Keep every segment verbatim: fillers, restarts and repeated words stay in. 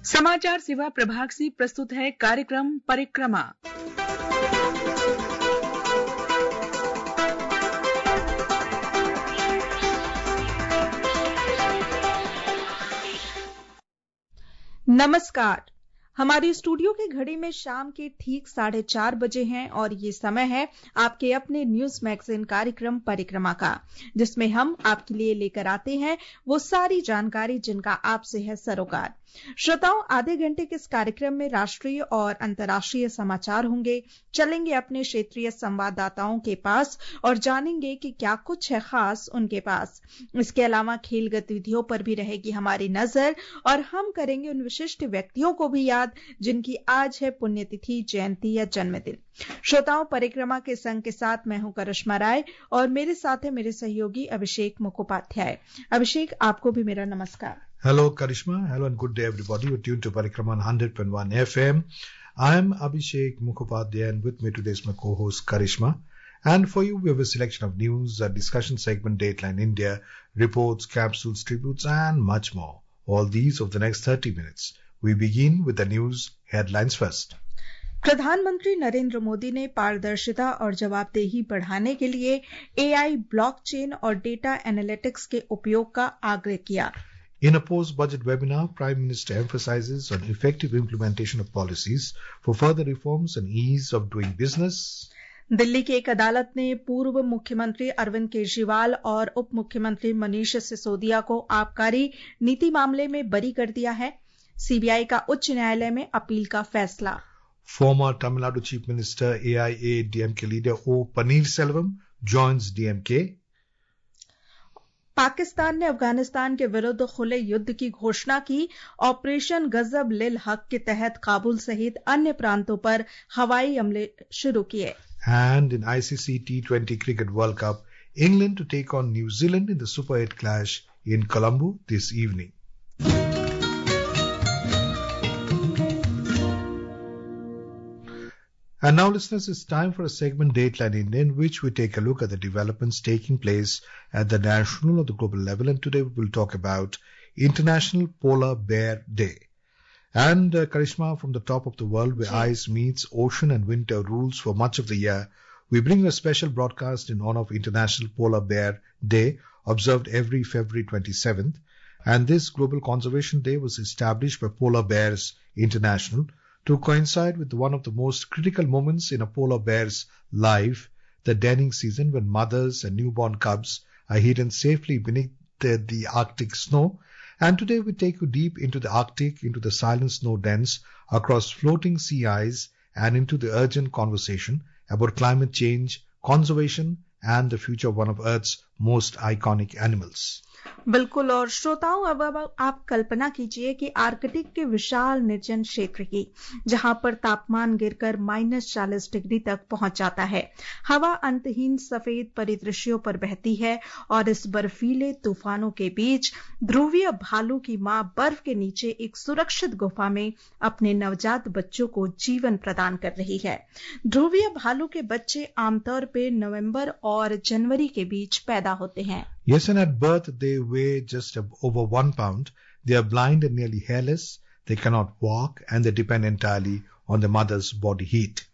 समाचार सेवा प्रभाग से प्रस्तुत है कार्यक्रम परिक्रमा। नमस्कार। हमारी स्टूडियो की घड़ी में शाम के ठीक साढ़े चार बजे हैं और ये समय है आपके अपने न्यूज मैगजीन कार्यक्रम परिक्रमा का, जिसमें हम आपके लिए लेकर आते हैं वो सारी जानकारी जिनका आपसे है सरोकार। श्रोताओं, आधे घंटे के इस कार्यक्रम में राष्ट्रीय और अंतर्राष्ट्रीय समाचार होंगे। चलेंगे अपने क्षेत्रीय संवाददाताओं के पास और जानेंगे कि क्या कुछ है खास उनके पास। इसके अलावा खेल गतिविधियों पर भी रहेगी हमारी नजर और हम करेंगे उन विशिष्ट व्यक्तियों को भी याद जिनकी आज है पुण्यतिथि, जयंती या जन्मदिन। श्रोताओं, परिक्रमा के संग के साथ मैं हूं करिश्मा राय और मेरे साथ है मेरे सहयोगी अभिषेक मुखोपाध्याय। अभिषेक, आपको भी मेरा नमस्कार। Hello Karishma, hello and good day everybody. You're tuned to Parikrama on one hundred point one F M. I'm Abhishek Mukhopadhyay and with me today is my co-host Karishma. And for you we have a selection of news, a discussion segment, Dateline India, reports, capsules, tributes and much more. All these over the next thirty minutes. We begin with the news headlines first. प्रधानमंत्री नरेंद्र मोदी ने पारदर्शिता और जवाबदेही बढ़ाने के लिए AI, blockchain और data analytics के उपयोग का आग्रह किया। In a post-budget webinar, Prime Minister emphasizes on effective implementation of policies for further reforms and ease of doing business. Delhi की एक अदालत ने पूर्व मुख्यमंत्री अरविंद केजरीवाल और उप मुख्यमंत्री मनीष सिसोदिया को आबकारी नीति मामले में बरी कर दिया है। सीबीआई का उच्च न्यायालय में अपील का फैसला। Former Tamil Nadu Chief Minister A I A D M K leader O Pannirselvam joins D M K. Pakistan ने अफगानिस्तान के विरुद्ध खुले युद्ध की घोषणा की। ऑपरेशन गजब लिल हक के तहत काबुल सहित अन्य प्रांतों पर हवाई हमले शुरू किए। And in I C C T twenty Cricket World Cup, England to take on New Zealand in the Super eight clash in Colombo this evening. And now, listeners, it's time for a segment, Dateline India, in which we take a look at the developments taking place at the national or the global level. And today we will talk about International Polar Bear Day. And uh, Karishma, from the top of the world where Jeez. ice meets ocean and winter rules for much of the year, we bring you a special broadcast in honor of International Polar Bear Day, observed every February twenty-seventh. And this Global Conservation Day was established by Polar Bears International to coincide with one of the most critical moments in a polar bear's life, the denning season, when mothers and newborn cubs are hidden safely beneath the, the Arctic snow. And today we take you deep into the Arctic, into the silent snow dens, across floating sea ice, and into the urgent conversation about climate change, conservation, and the future of one of Earth's most iconic animals. बिल्कुल। और श्रोताओं, अब अब आप कल्पना कीजिए कि Arctic के विशाल निर्जन क्षेत्र की, जहां पर तापमान गिरकर माइनस चालीस डिग्री तक पहुंच जाता है। हवा अंतहीन सफेद परिदृश्यों पर बहती है और इस बर्फीले तूफानों के बीच ध्रुवीय भालू की मां बर्फ के नीचे एक सुरक्षित गुफा में अपने नवजात बच्चों को जीवन प्रदान कर रही है। ध्रुवीय भालू के बच्चे आमतौर पर नवंबर और जनवरी के बीच पैदा होते हैं। Yes, and at birth they weigh just over one pound. They are blind and nearly hairless. They cannot walk and they depend entirely on their mother's body heat.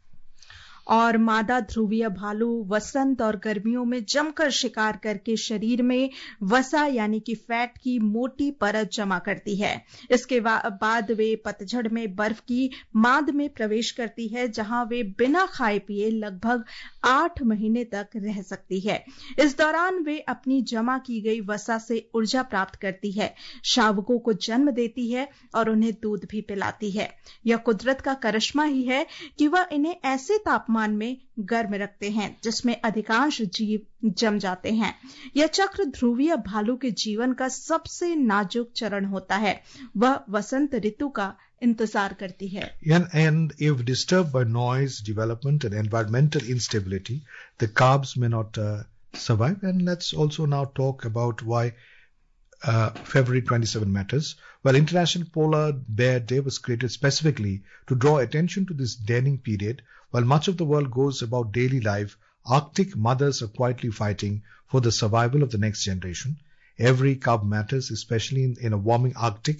और मादा ध्रुवीय भालू वसंत और गर्मियों में जमकर शिकार करके शरीर में वसा यानी कि फैट की मोटी परत जमा करती है। इसके बाद वे पतझड़ में बर्फ की मांद में प्रवेश करती है, जहां वे बिना खाए पिए लगभग आठ महीने तक रह सकती है। इस दौरान वे अपनी जमा की गई वसा से ऊर्जा प्राप्त करती है, शावकों को जन्म देती है और उन्हें दूध भी पिलाती है। यह कुदरत का करिश्मा ही है कि वह इन्हें ऐसे तापमान में गर्म रखते हैं जिसमें अधिकांश जीव जम जाते हैं। यह चक्र ध्रुवीय भालू के जीवन का सबसे नाजुक चरण होता है। वह वसंत ऋतु का इंतजार करती है। And, and if disturbed by noise, development and environmental instability, the cubs may not uh, survive. And let's also now talk about why uh, February twenty-seventh matters. Well, International Polar Bear Day was created specifically to draw attention to this denning period. While much of the world goes about daily life, Arctic mothers are quietly fighting for the survival of the next generation. Every cub matters, especially in, in a warming Arctic.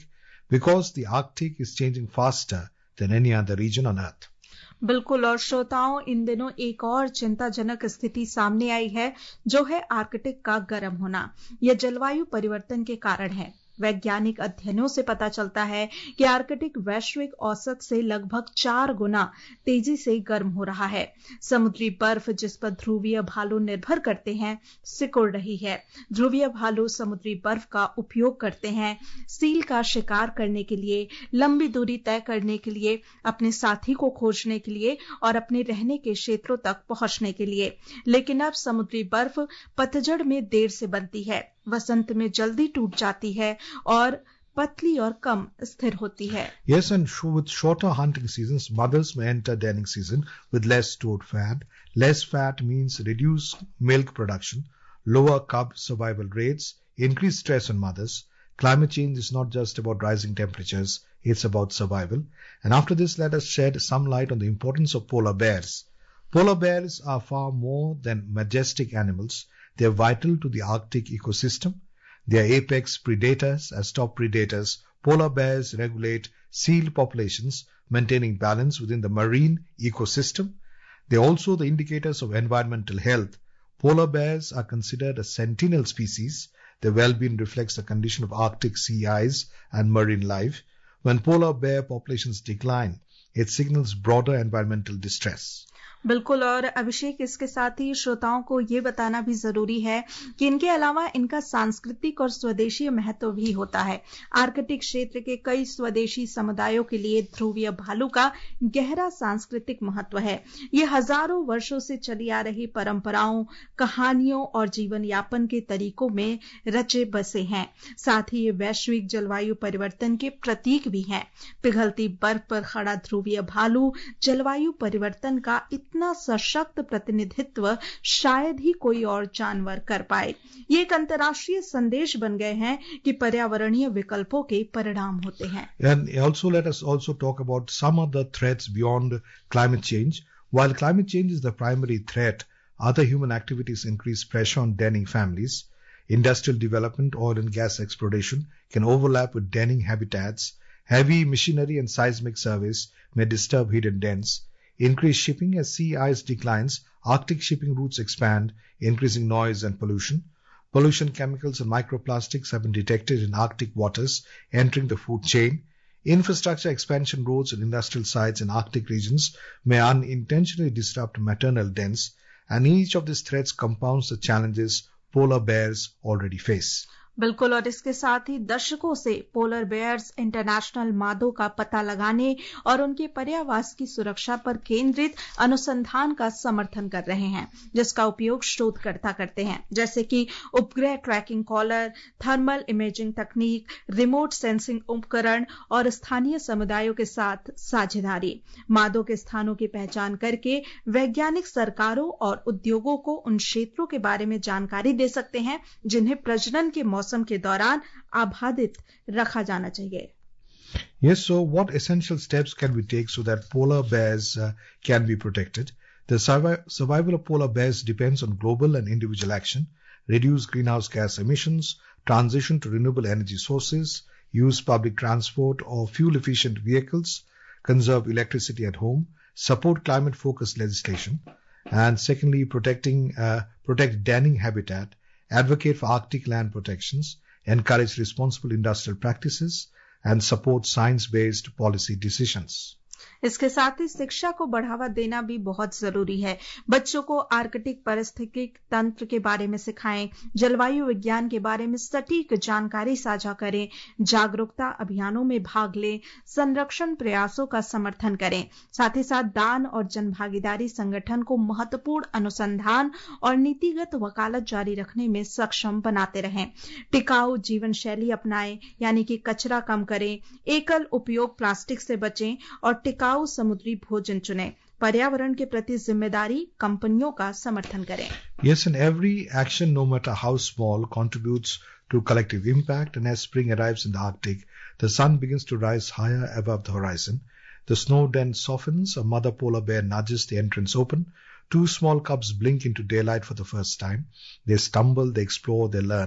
because the Arctic is changing faster than any other region on Earth. बिल्कुल, और श्रोताओं, इन दिनों एक और चिंताजनक स्थिति सामने आई है, जो है आर्कटिक का गर्म होना। यह जलवायु परिवर्तन के कारण है। वैज्ञानिक अध्ययनों से पता चलता है कि आर्कटिक वैश्विक औसत से लगभग चार गुना तेजी से गर्म हो रहा है। समुद्री बर्फ, जिस पर ध्रुवीय भालू निर्भर करते हैं, सिकुड़ रही है। ध्रुवीय भालू समुद्री बर्फ का उपयोग करते हैं सील का शिकार करने के लिए, लंबी दूरी तय करने के लिए, अपने साथी को खोजने के लिए और अपने रहने के क्षेत्रों तक पहुंचने के लिए। लेकिन अब समुद्री बर्फ पतझड़ में देर से बनती है, वसंत में जल्दी टूट जाती है और पतली और कम स्थिर होती है। Yes, and with shorter hunting seasons, mothers may enter denning season with less stored fat. Less fat means reduced milk production, lower cub survival rates, increased stress on mothers. Climate change is not just about rising temperatures, it's about survival. And after this, let us shed some light on the importance of polar bears. Polar bears are far more than majestic animals. They are vital to the Arctic ecosystem. They are apex predators. As top predators, polar bears regulate seal populations, maintaining balance within the marine ecosystem. They are also the indicators of environmental health. Polar bears are considered a sentinel species. Their well-being reflects the condition of Arctic sea ice and marine life. When polar bear populations decline, it signals broader environmental distress. बिल्कुल, और अभिषेक, इसके साथ ही श्रोताओं को ये बताना भी जरूरी है कि इनके अलावा इनका सांस्कृतिक और स्वदेशी महत्व भी होता है। आर्कटिक क्षेत्र के कई स्वदेशी समुदायों के लिए ध्रुवीय भालू का गहरा सांस्कृतिक महत्व है। ये हजारों वर्षों से चली आ रही परंपराओं, कहानियों और जीवन यापन के तरीकों में रचे बसे हैं। साथ ही ये वैश्विक जलवायु परिवर्तन के प्रतीक भी हैं। पिघलती बर्फ पर खड़ा ध्रुवीय भालू जलवायु परिवर्तन का इतना सशक्त प्रतिनिधित्व शायद ही कोई और जानवर कर पाए। ये एक अंतर्राष्ट्रीय संदेश बन गए हैं कि पर्यावरणीय विकल्पों के परिणाम होते हैं। And also let us also talk about some other threats beyond climate change. While climate change is the primary threat, other human activities increase pressure on denning families. Industrial development, oil and gas exploration can overlap with denning habitats. Heavy machinery and seismic surveys may disturb hidden dens. Increased shipping as sea ice declines, Arctic shipping routes expand, increasing noise and pollution. Pollution chemicals and microplastics have been detected in Arctic waters, entering the food chain. Infrastructure expansion, roads and industrial sites in Arctic regions may unintentionally disrupt maternal dens, and each of these threats compounds the challenges polar bears already face. बिल्कुल, और इसके साथ ही दशकों से polar bears international मादों का पता लगाने और उनके पर्यावास की सुरक्षा पर केंद्रित अनुसंधान का समर्थन कर रहे हैं, जिसका उपयोग शोधकर्ता करते हैं, जैसे कि उपग्रह ट्रैकिंग कॉलर, थर्मल इमेजिंग तकनीक, रिमोट सेंसिंग उपकरण और स्थानीय समुदायों के साथ साझेदारी। मादों के स्थानों की पहचान करके वैज्ञानिक सरकारों और उद्योगों को उन क्षेत्रों के बारे में जानकारी दे सकते हैं जिन्हें प्रजनन के मौसम के दौरान आबादित रखा जाना चाहिए। Yes, so what essential steps can we take so that polar bears uh, can be protected? The survi- survival of polar bears depends on global and individual action. Reduce greenhouse gas emissions, transition to renewable energy sources, use public transport or fuel-efficient vehicles, conserve electricity at home, support climate-focused legislation, and secondly, protecting uh, protect denning habitat, advocate for Arctic land protections, encourage responsible industrial practices, and support science-based policy decisions. इसके साथ ही शिक्षा को बढ़ावा देना भी बहुत जरूरी है। बच्चों को आर्कटिक पारिस्थितिक तंत्र के बारे में सिखाएं, जलवायु विज्ञान के बारे में सटीक जानकारी साझा करें, जागरूकता अभियानों में भाग लें, संरक्षण प्रयासों का समर्थन करें। साथ ही साथ दान और जनभागीदारी संगठन को महत्वपूर्ण अनुसंधान और नीतिगत वकालत जारी रखने में सक्षम बनाते रहें। टिकाऊ जीवन शैली अपनाएं, यानी कि कचरा कम करें, एकल उपयोग प्लास्टिक से बचें और टिकाऊ समुद्री भोजन चुनें। पर्यावरण के प्रति जिम्मेदारी कंपनियों का समर्थन करें। Yes, and every action, no matter how small, contributes to collective impact. And as spring arrives in the Arctic, the sun begins to rise higher above the horizon. The snow den softens. A mother polar bear nudges the entrance open. Two small cubs blink into daylight for the first time. They stumble, they explore, they learn.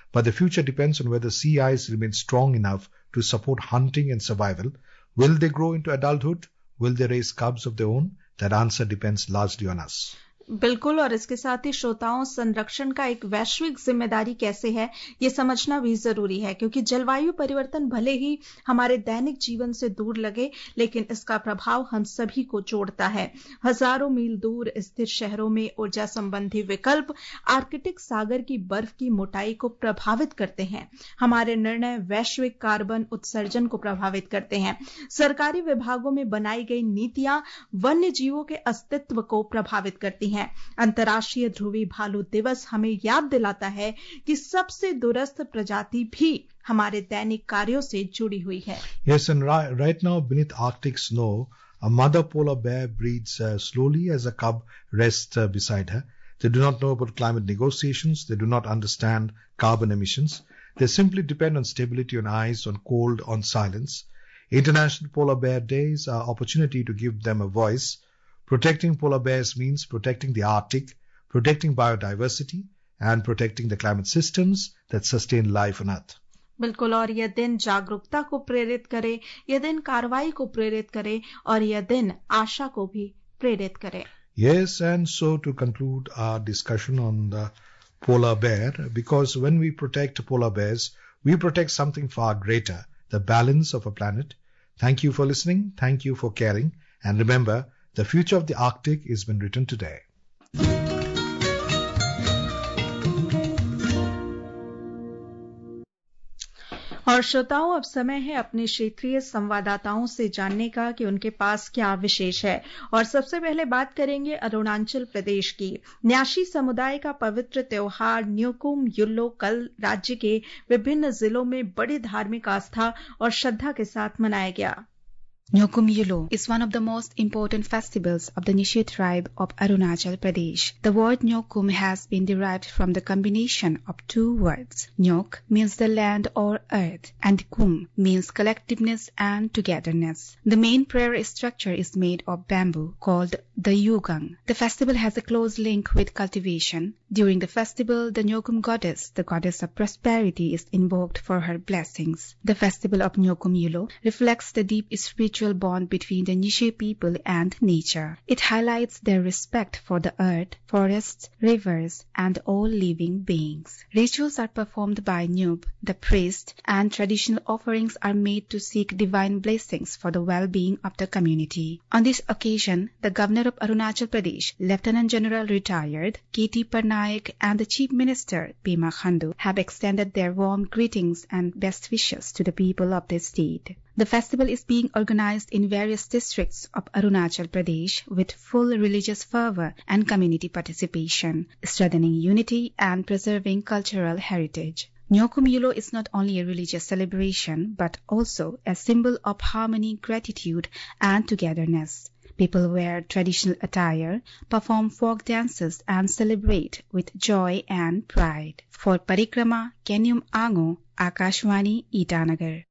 But the future depends on whether sea ice remains strong enough to support hunting and survival. Will they grow into adulthood? Will they raise cubs of their own? That answer depends largely on us. बिल्कुल, और इसके साथ ही श्रोताओं, संरक्षण का एक वैश्विक जिम्मेदारी कैसे है ये समझना भी जरूरी है, क्योंकि जलवायु परिवर्तन भले ही हमारे दैनिक जीवन से दूर लगे, लेकिन इसका प्रभाव हम सभी को जोड़ता है। हजारों मील दूर स्थित शहरों में ऊर्जा संबंधी विकल्प आर्कटिक सागर की बर्फ की मोटाई को प्रभावित करते हैं। हमारे निर्णय वैश्विक कार्बन उत्सर्जन को प्रभावित करते हैं। सरकारी विभागों में बनाई गई नीतियां वन्य जीवों के अस्तित्व को प्रभावित करती हैं। अंतर्राष्ट्रीय ध्रुवी भालू दिवस हमें याद दिलाता है कि सबसे दूरस्थ प्रजाति भी हमारे दैनिक कार्यों से जुड़ी हुई है। Yes, and right, right now beneath Arctic snow, a mother polar bear breathes uh, slowly as a cub rests uh, beside her. They do not know about climate negotiations. They do not understand carbon emissions. They simply depend on stability on ice, on cold, on silence. International Polar Bear Day is an opportunity to give them a voice. Protecting polar bears means protecting the Arctic, protecting biodiversity, and protecting the climate systems that sustain life on Earth. बिल्कुल, और यह दिन जागरूकता को प्रेरित करे, यह दिन कार्रवाई को प्रेरित करे, और यह दिन आशा को भी प्रेरित करे। Yes, and so to conclude our discussion on the polar bear, because when we protect polar bears, we protect something far greater, the balance of a planet. Thank you for listening. Thank you for caring. And remember, the future of the Arctic has been written today. और श्रोताओं, अब समय है अपने क्षेत्रीय संवाददाताओं से जानने का कि उनके पास क्या विशेष है। और सबसे पहले बात करेंगे अरुणाचल प्रदेश की। न्याशी समुदाय का पवित्र त्योहार न्योकुम युल्लो कल राज्य के विभिन्न जिलों में बड़ी धार्मिक आस्था और श्रद्धा के साथ मनाया गया। Nyokum Yulo is one of the most important festivals of the Nishi tribe of Arunachal Pradesh. The word Nyokum has been derived from the combination of two words. Nyok means the land or earth, and Kum means collectiveness and togetherness. The main prayer structure is made of bamboo, called the Yugang. The festival has a close link with cultivation. During the festival, the Nyokum goddess, the goddess of prosperity, is invoked for her blessings. The festival of Nyokum Yulo reflects the deep spiritual bond between the Nishi people and nature. It highlights their respect for the earth, forests, rivers, and all living beings. Rituals are performed by Nyub, the priest, and traditional offerings are made to seek divine blessings for the well-being of the community. On this occasion, the Governor of Arunachal Pradesh, Lieutenant General Retired K T Parnaik, and the Chief Minister Pema Khandu have extended their warm greetings and best wishes to the people of the state. The festival is being organized in various districts of Arunachal Pradesh with full religious fervor and community participation, strengthening unity and preserving cultural heritage. Nyokum Yulo is not only a religious celebration but also a symbol of harmony, gratitude, and togetherness. People wear traditional attire, perform folk dances, and celebrate with joy and pride. For Parikrama, Kenyum Ango, Akashwani, Itanagar.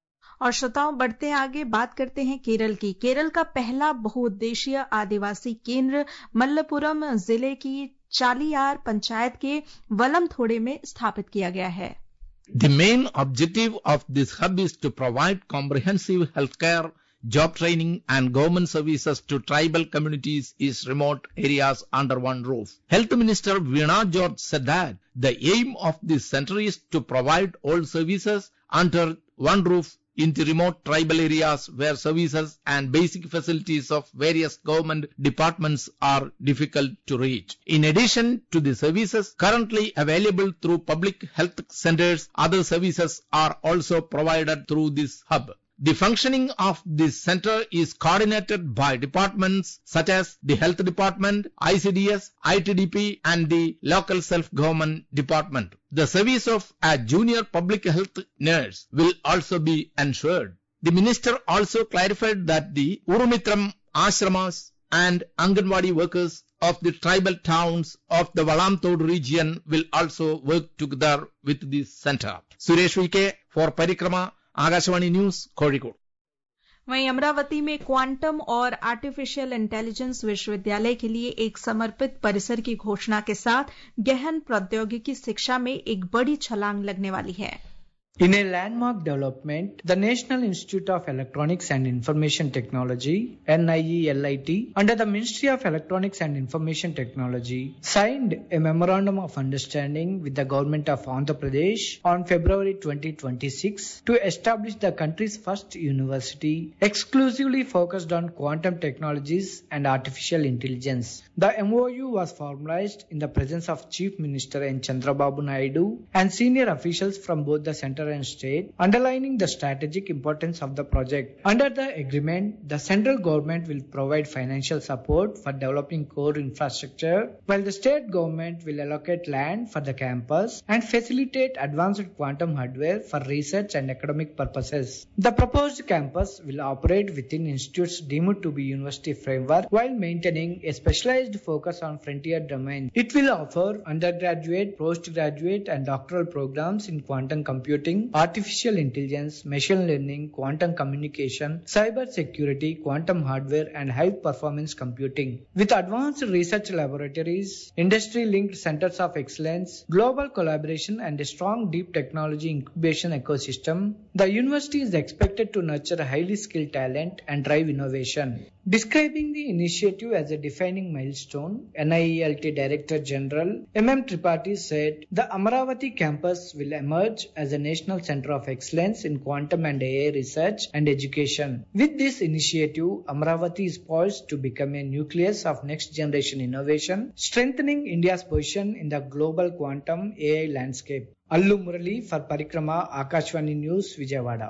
और श्रोताओं, बढ़ते आगे बात करते हैं केरल की। केरल का पहला बहुउद्देशीय आदिवासी केंद्र मल्लपुरम जिले की चालियार पंचायत के वलमथोड़े में स्थापित किया गया है। The main objective of this hub is to provide comprehensive healthcare, job training and government services to tribal communities in remote areas under one roof. Health Minister Veena George said that the aim of this center is to provide all services under one roof in the remote tribal areas where services and basic facilities of various government departments are difficult to reach. In addition to the services currently available through public health centers, other services are also provided through this hub. The functioning of this center is coordinated by departments such as the Health Department, I C D S, I T D P and the Local Self-Government Department. The service of a junior public health nurse will also be ensured. The minister also clarified that the Urumitram ashramas and Anganwadi workers of the tribal towns of the Valamtod region will also work together with this center. Suresh V K for Parikrama, Akashvani news Kozhikode. वहीं अमरावती में quantum और artificial intelligence विश्वविद्यालय के लिए एक समर्पित परिसर की घोषणा के साथ गहन प्रौद्योगिकी शिक्षा में एक बड़ी छलांग लगने वाली है। In a landmark development, the National Institute of Electronics and Information Technology, N I E L I T, under the Ministry of Electronics and Information Technology, signed a Memorandum of Understanding with the Government of Andhra Pradesh on February twenty twenty-six to establish the country's first university exclusively focused on quantum technologies and artificial intelligence. The M O U was formalized in the presence of Chief Minister N. Chandrababu Naidu and senior officials from both the center and state, underlining the strategic importance of the project. Under the agreement, the central government will provide financial support for developing core infrastructure, while the state government will allocate land for the campus and facilitate advanced quantum hardware for research and academic purposes. The proposed campus will operate within institutes deemed to be university framework while maintaining a specialized focus on frontier domains. It will offer undergraduate, postgraduate, and doctoral programs in quantum computing, artificial intelligence, machine learning, quantum communication, cyber security, quantum hardware, and high performance computing. With advanced research laboratories, industry-linked centers of excellence, global collaboration, and a strong deep technology incubation ecosystem, the university is expected to nurture highly skilled talent and drive innovation. Describing the initiative as a defining milestone, N I E L T Director General M M Tripathi said, the Amaravati campus will emerge as a national center of excellence in quantum and A I research and education. With this initiative, Amaravati is poised to become a nucleus of next generation innovation, strengthening India's position in the global quantum A I landscape. Allu Murali for Parikrama, Akashvani News, Vijayawada.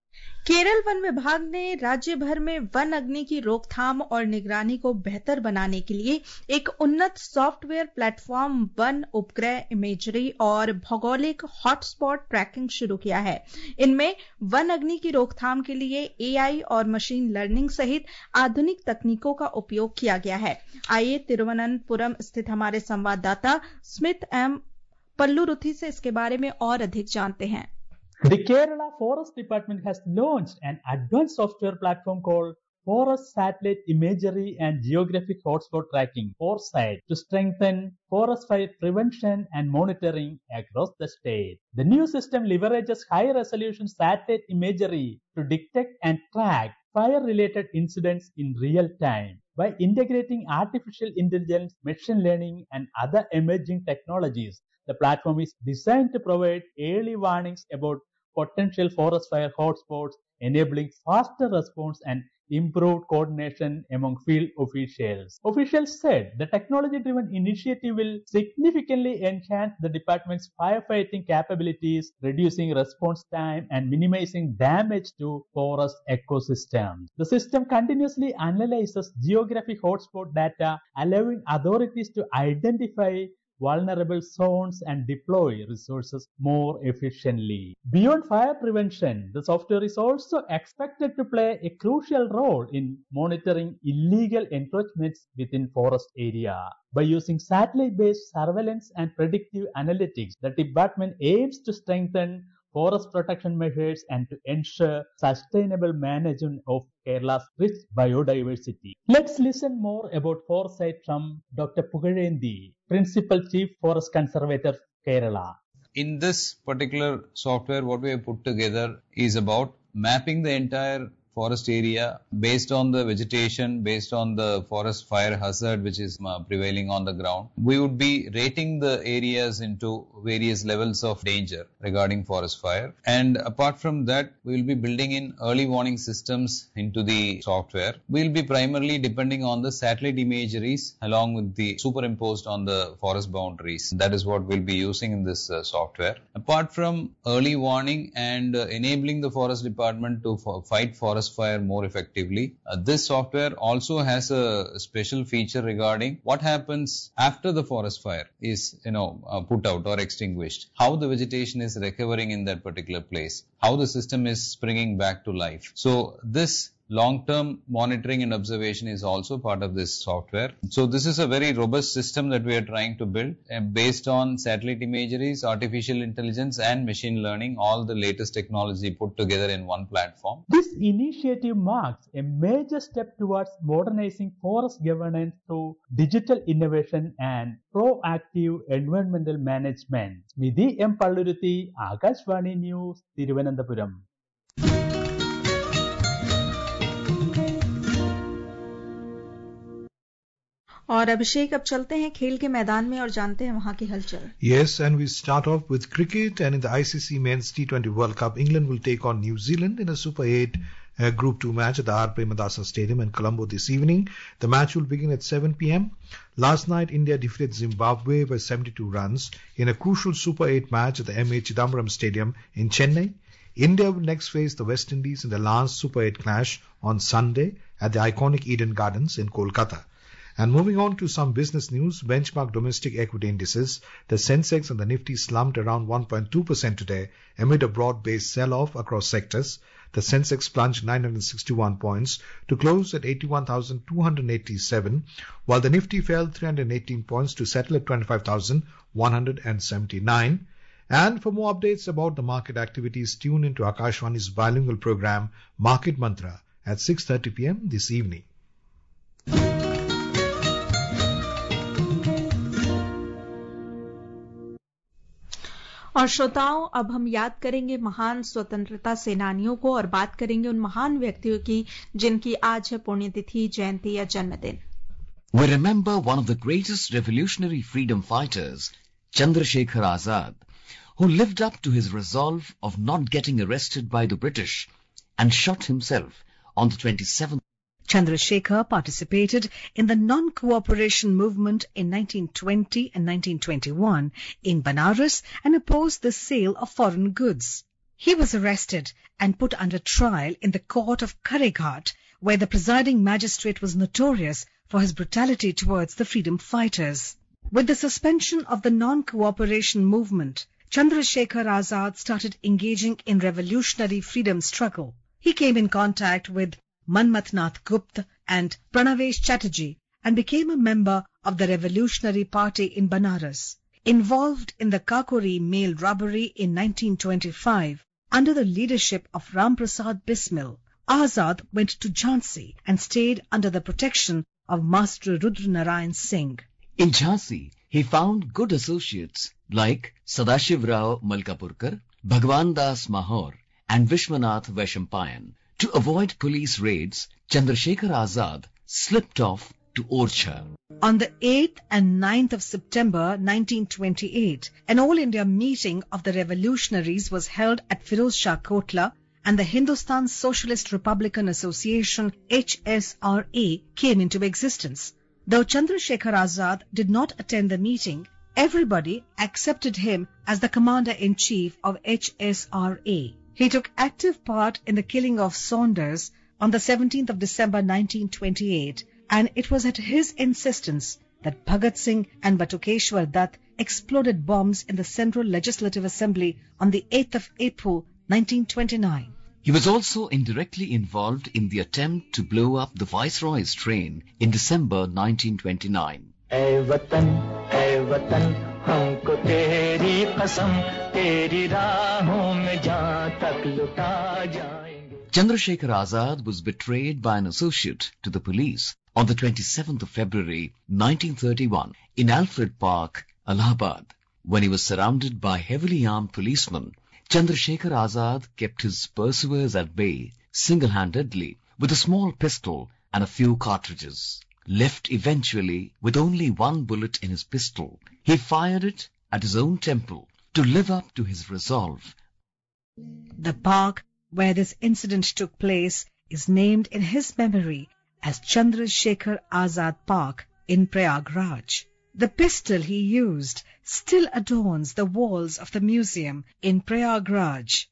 Kerala वन विभाग ने राज्य भर में one अग्नि की रोकथाम और निगरानी को बेहतर बनाने के लिए एक उन्नत सॉफ्टवेयर प्लेटफॉर्म वन उपग्रह इमेजरी और भौगोलिक हॉटस्पॉट ट्रैकिंग शुरू किया है। इनमें वन अग्नि की रोकथाम के लिए एआई और मशीन लर्निंग सहित आधुनिक तकनीकों का उपयोग किया गया है। आइए तिरुवनंतपुरम स्थित हमारे संवाददाता स्मिथ एम पल्लुरुथी से इसके बारे में और अधिक जानते हैं। The Kerala Forest Department has launched an advanced software platform called Forest Satellite Imagery and Geographic Hotspot Tracking, FORSIGHT, to strengthen forest fire prevention and monitoring across the state. The new system leverages high-resolution satellite imagery to detect and track fire-related incidents in real time. By integrating artificial intelligence, machine learning, and other emerging technologies, the platform is designed to provide early warnings about potential forest fire hotspots, enabling faster response and improved coordination among field officials. Officials said the technology-driven initiative will significantly enhance the department's firefighting capabilities, reducing response time and minimizing damage to forest ecosystems. The system continuously analyzes geographic hotspot data, allowing authorities to identify vulnerable zones and deploy resources more efficiently. Beyond fire prevention, the software is also expected to play a crucial role in monitoring illegal encroachments within forest area. By using satellite-based surveillance and predictive analytics, the department aims to strengthen forest protection measures and to ensure sustainable management of Kerala's rich biodiversity. Let's listen more about foresight from Doctor Pugalenthi, Principal Chief Forest Conservator, Kerala. In this particular software, what we have put together is about mapping the entire forest area based on the vegetation, based on the forest fire hazard which is uh, prevailing on the ground. We would be rating the areas into various levels of danger regarding forest fire. And apart from that, we will be building in early warning systems into the software. We will be primarily depending on the satellite imageries along with the superimposed on the forest boundaries. That is what we'll be using in this uh, software. Apart from early warning and uh, enabling the forest department to f- fight forest fire more effectively, uh, this software also has a special feature regarding what happens after the forest fire is, you know, uh, put out or extinguished, how the vegetation is recovering in that particular place, how the system is springing back to life. So this long-term monitoring and observation is also part of this software. So this is a very robust system that we are trying to build and based on satellite imageries, artificial intelligence and machine learning, all the latest technology put together in one platform. This initiative marks a major step towards modernizing forest governance through digital innovation and proactive environmental management. Smidhi M. Palluruthi, Akashvani News, Thiruvananthapuram. और अभिषेक अब चलते हैं खेल के मैदान में और जानते हैं वहां की हलचल. Yes, and we start off with cricket, and in the I C C Men's T twenty World Cup, England will take on New Zealand in a Super eight uh, Group two match at the R. Premadasa Stadium in Colombo this evening. The match will begin at seven p.m. Last night, India defeated Zimbabwe by seventy-two runs in a crucial Super eight match at the M A Chidambaram Stadium in Chennai. India will next face the West Indies in the last Super eight clash on Sunday at the iconic Eden Gardens in Kolkata. And moving on to some business news, benchmark domestic equity indices, the Sensex and the Nifty slumped around one point two percent today amid a broad-based sell-off across sectors. The Sensex plunged nine hundred sixty-one points to close at eighty-one thousand two hundred eighty-seven, while the Nifty fell three hundred eighteen points to settle at twenty-five thousand one hundred seventy-nine. And for more updates about the market activities, tune into Akashvani's bilingual program, Market Mantra, at six thirty p.m. this evening. और श्रोताओं, अब हम याद करेंगे महान स्वतंत्रता सेनानियों को और बात करेंगे उन महान व्यक्तियों की जिनकी आज है पुण्यतिथि, जयंती या जन्मदिन. We remember one of the greatest revolutionary freedom fighters, Chandrasekhar Azad, who lived up to his resolve of not getting arrested by the British and shot himself on the twenty-seventh. Chandrasekhar participated in the non-cooperation movement in nineteen twenty and nineteen twenty-one in Banaras and opposed the sale of foreign goods. He was arrested and put under trial in the court of Kareghat, where the presiding magistrate was notorious for his brutality towards the freedom fighters. With the suspension of the non-cooperation movement, Chandrasekhar Azad started engaging in revolutionary freedom struggle. He came in contact with Manmatnath Gupta and Pranavesh Chatterjee and became a member of the Revolutionary Party in Banaras. Involved in the Kakori mail robbery in nineteen twenty-five under the leadership of Ram Prasad Bismil, Azad went to Jhansi and stayed under the protection of Master Rudra Narayan Singh. In Jhansi, he found good associates like Sadashiv Rao Malkapurkar, Bhagwan Das Mahor and Vishwanath Vaishampayan. To avoid police raids, Chandrasekhar Azad slipped off to Orchha. On the eighth and ninth of September nineteen twenty-eight, an all-India meeting of the revolutionaries was held at Firoz Shah Kotla, and the Hindustan Socialist Republican Association H S R A came into existence. Though Chandrasekhar Azad did not attend the meeting, everybody accepted him as the commander-in-chief of H S R A. He took active part in the killing of Saunders on the seventeenth of December nineteen twenty-eight, and it was at his insistence that Bhagat Singh and Batukeshwar Dutt exploded bombs in the Central Legislative Assembly on the eighth of April nineteen twenty-nine. He was also indirectly involved in the attempt to blow up the Viceroy's train in December nineteen twenty-nine. ऐ वतन ऐ वतन हमको तेरी कसम तेरी राहों में जहां तक लुटा जाएंगे. Chandrasekhar Azad was betrayed by an associate to the police on the twenty-seventh of February nineteen thirty-one in Alfred Park, Allahabad. When he was surrounded by heavily armed policemen, Chandrasekhar Azad kept his pursuers at bay single-handedly with a small pistol and a few cartridges. Left eventually with only one bullet in his pistol, he fired it at his own temple to live up to his resolve. The park where this incident took place is named in his memory as Chandrasekhar Azad Park in Prayagraj. The pistol he used still adorns the walls of the museum in Prayagraj.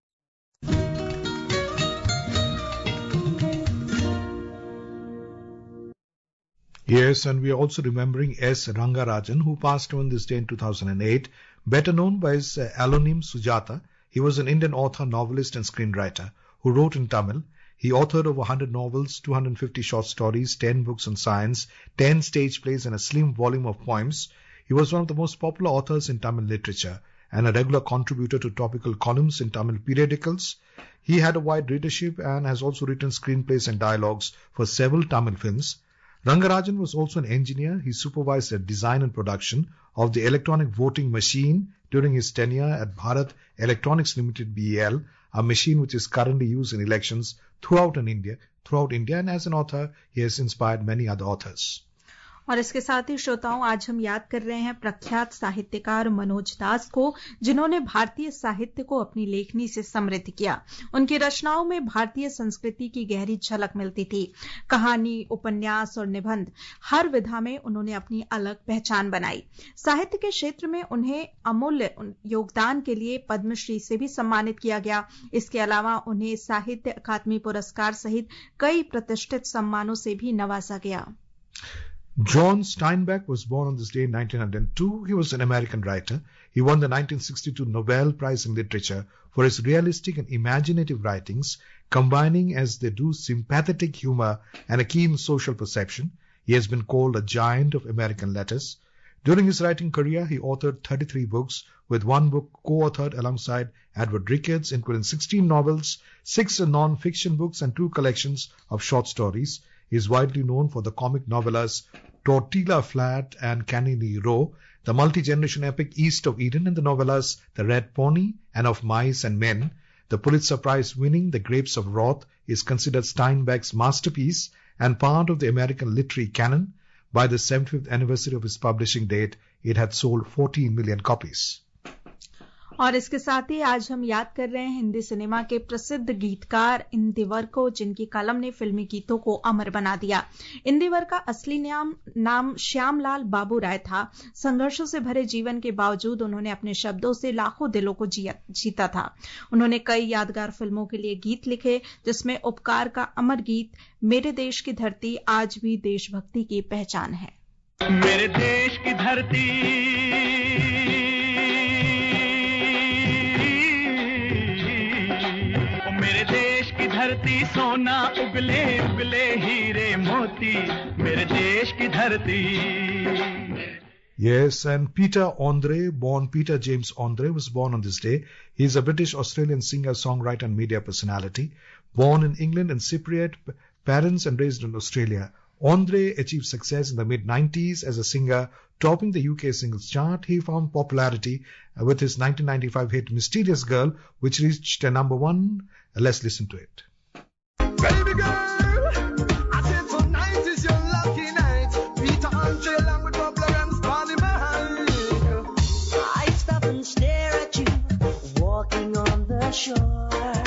Yes, and we are also remembering S. Rangarajan, who passed on this day in two thousand eight, better known by his uh, allonym Sujata. He was an Indian author, novelist and screenwriter who wrote in Tamil. He authored over one hundred novels, two hundred fifty short stories, ten books on science, ten stage plays, and a slim volume of poems. He was one of the most popular authors in Tamil literature and a regular contributor to topical columns in Tamil periodicals. He had a wide readership and has also written screenplays and dialogues for several Tamil films. Rangarajan was also an engineer. He supervised the design and production of the electronic voting machine during his tenure at Bharat Electronics Limited B E L, a machine which is currently used in elections throughout in India, throughout India, and as an author, he has inspired many other authors. और इसके साथ ही श्रोताओं, आज हम याद कर रहे हैं प्रख्यात साहित्यकार मनोज दास को, जिन्होंने भारतीय साहित्य को अपनी लेखनी से समृद्ध किया। उनकी रचनाओं में भारतीय संस्कृति की गहरी झलक मिलती थी। कहानी, उपन्यास और निबंध, हर विधा में उन्होंने अपनी अलग पहचान बनाई। साहित्य के क्षेत्र में उन्हें अमूल्य योगदान के लिए पद्मश्री से भी सम्मानित किया गया। इसके अलावा उन्हें साहित्य अकादमी पुरस्कार सहित कई प्रतिष्ठित सम्मानों से भी नवाजा गया। John Steinbeck was born on this day in nineteen oh two. He was an American writer. He won the nineteen sixty-two Nobel Prize in Literature for his realistic and imaginative writings, combining as they do sympathetic humor and a keen social perception. He has been called a giant of American letters. During his writing career, he authored thirty-three books, with one book co-authored alongside Edward Ricketts, including sixteen novels, six non-fiction books, and two collections of short stories. He is widely known for the comic novellas Tortilla Flat and Canny Row, the multi-generation epic East of Eden, and the novellas The Red Pony and Of Mice and Men. The Pulitzer Prize winning The Grapes of Wrath is considered Steinbeck's masterpiece and part of the American literary canon. By the seventy-fifth anniversary of his publishing date, it had sold fourteen million copies. और इसके साथ ही आज हम याद कर रहे हैं Hindi cinema के प्रसिद्ध गीतकार इंदिवर को, जिनकी कलम ने फिल्मी गीतों को अमर बना दिया। इंदिवर का असली नाम नाम श्यामलाल बाबू राय था। संघर्षों से भरे जीवन के बावजूद उन्होंने अपने शब्दों से लाखों दिलों को जीता था। उन्होंने कई यादगार फिल्मों के लिए गीत लिखे, जिसमें उपकार का अमर गीत मेरे देश की धरती आज भी देशभक्ति की पहचान है। मेरे देश की धरती, मेरे देश की धरती, सोना उगले उगले हीरे मोती, मेरे देश की धरती। Yes, and Peter Andre, born Peter James Andre, was born on this day. He is a British-Australian singer, songwriter, and media personality. Born in England and Cypriot parents and raised in Australia, Andre achieved success in the mid nineties as a singer, topping the U K singles chart. He found popularity with his nineteen ninety-five hit Mysterious Girl, which reached a number one. Let's listen to it. Baby girl, I said tonight is your lucky night. Peter Andre along with Bob Lawrence, Bonnie behind. I stop and stare at you, walking on the shore.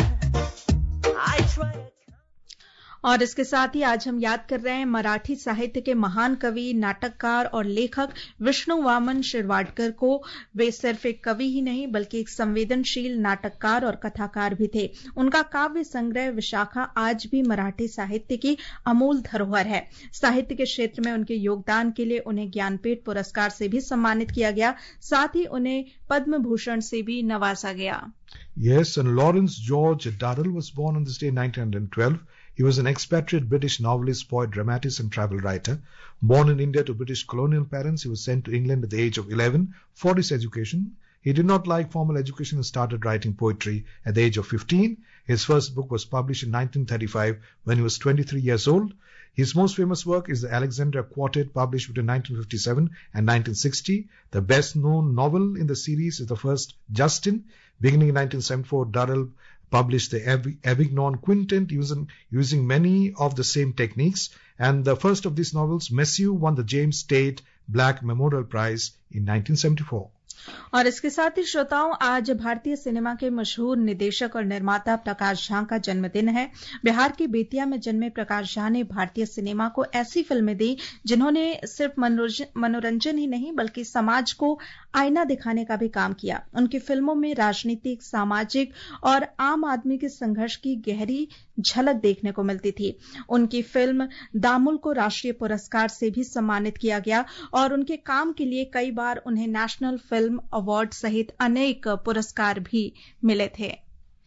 I try to... और इसके साथ ही आज हम याद कर रहे हैं मराठी साहित्य के महान कवि, नाटककार और लेखक विष्णु वामन शिरवाडकर को। वे सिर्फ एक कवि ही नहीं बल्कि एक संवेदनशील नाटककार और कथाकार भी थे। उनका काव्य संग्रह विशाखा आज भी मराठी साहित्य की अमूल धरोहर है। साहित्य के क्षेत्र में उनके योगदान के लिए उन्हें ज्ञानपीठ पुरस्कार से भी सम्मानित किया गया, साथ ही उन्हें पद्म भूषण से भी नवाजा गया। Yes, and Lawrence George Durrell was born on this day in nineteen twelve. He was an expatriate British novelist, poet, dramatist, and travel writer. Born in India to British colonial parents, he was sent to England at the age of eleven for his education. He did not like formal education and started writing poetry at the age of fifteen. His first book was published in nineteen thirty-five when he was twenty-three years old. His most famous work is the Alexandria Quartet, published between nineteen fifty-seven and nineteen sixty. The best-known novel in the series is the first, Justin. Beginning in nineteen seventy-four, Durrell published the Avignon Quintet using, using many of the same techniques. And the first of these novels, Messieu, won the James Tate Black Memorial Prize in nineteen seventy-four. और इसके साथ ही श्रोताओं, आज भारतीय cinema के मशहूर निदेशक और निर्माता प्रकाश झा का जन्मदिन है। बिहार की बेतिया में जन्मे प्रकाश झा ने भारतीय सिनेमा को ऐसी फिल्में दी जिन्होंने सिर्फ मनोरंजन ही नहीं बल्कि समाज को आईना दिखाने का भी काम किया। उनकी फिल्मों में राजनीतिक, सामाजिक और आम आदमी के संघर्ष की गहरी झलक देखने को मिलती थी। उनकी फिल्म दामुल को राष्ट्रीय पुरस्कार से भी सम्मानित किया गया और उनके काम के लिए कई बार उन्हें नेशनल फिल्म अवार्ड सहित अनेक पुरस्कार भी मिले थे।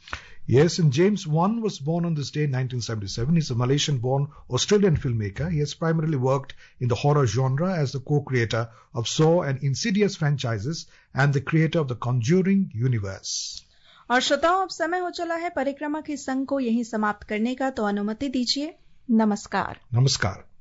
Yes, and James Wan was born on this day in nineteen seventy-seven. He's a Malaysian-born Australian filmmaker. He has primarily worked in the horror genre as the co-creator of Saw and Insidious franchises and the creator of the Conjuring universe. और श्रोताओं, अब समय हो चला है परिक्रमा के संग को यहीं समाप्त करने का, तो अनुमति दीजिए। नमस्कार। नमस्कार।